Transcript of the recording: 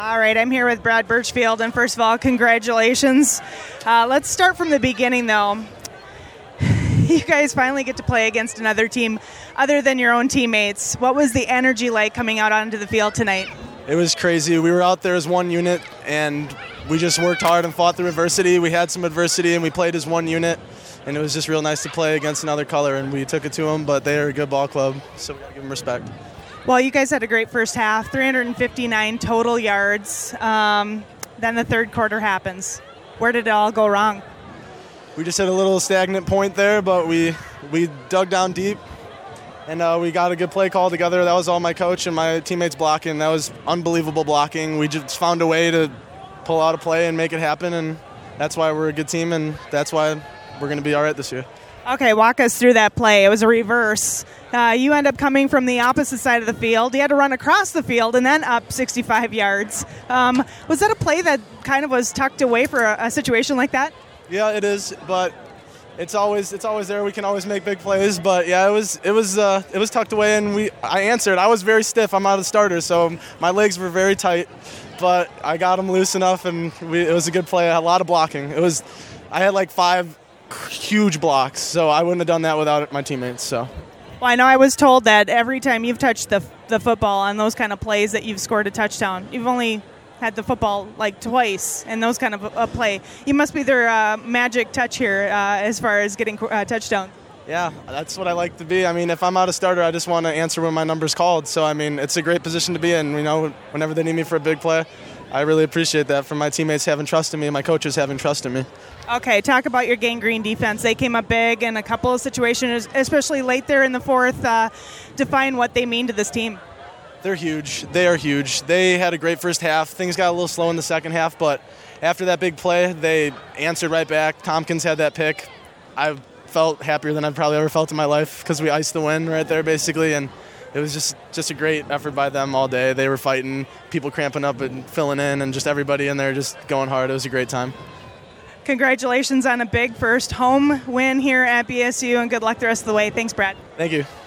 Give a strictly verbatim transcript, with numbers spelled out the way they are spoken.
All right, I'm here with Brad Birchfield, and first of all, congratulations. Uh, let's start from the beginning, though. You guys finally get to play against another team other than your own teammates. What was the energy like coming out onto the field tonight? It was crazy. We were out there as one unit, and we just worked hard and fought through adversity. We had some adversity, and we played as one unit, and it was just real nice to play against another color, and we took it to them, but they are a good ball club, so we got to give them respect. Well, you guys had a great first half, three hundred fifty-nine total yards. Um, then the third quarter happens. Where did it all go wrong? We just hit a little stagnant point there, but we we dug down deep, and uh, we got a good play call together. That was all my coach and my teammates blocking. That was unbelievable blocking. We just found a way to pull out a play and make it happen, and that's why we're a good team, and that's why we're going to be all right this year. Okay, walk us through that play. It was a reverse. Uh, you end up coming from the opposite side of the field. You had to run across the field and then up sixty-five yards. Um, was that a play that kind of was tucked away for a, a situation like that? Yeah, it is, but it's always it's always there. We can always make big plays, but yeah, it was it was uh, it was tucked away, and we I answered. I was very stiff. I'm out of starter, so my legs were very tight, but I got them loose enough, and we, it was a good play. A lot of blocking. It was I had like five huge blocks, so I wouldn't have done that without my teammates. So. Well, I know I was told that every time you've touched the the football on those kind of plays that you've scored a touchdown. You've only had the football like twice in those kind of a, a play. You must be their uh, magic touch here uh, as far as getting uh, touchdowns. Yeah, that's what I like to be. I mean, if I'm out of starter, I just want to answer when my number's called. So, I mean, it's a great position to be in. You know, whenever they need me for a big play, I really appreciate that from my teammates having trust in me and my coaches having trust in me. Okay, talk about your Gang Green defense. They came up big in a couple of situations, especially late there in the fourth. Uh, define what they mean to this team. They're huge. They are huge. They had a great first half. Things got a little slow in the second half, but after that big play, they answered right back. Tompkins had that pick. I felt happier than I've probably ever felt in my life because we iced the win right there, basically, and it was just, just a great effort by them all day. They were fighting, people cramping up and filling in, and just everybody in there just going hard. It was a great time. Congratulations on a big first home win here at B S U, and good luck the rest of the way. Thanks, Brad. Thank you.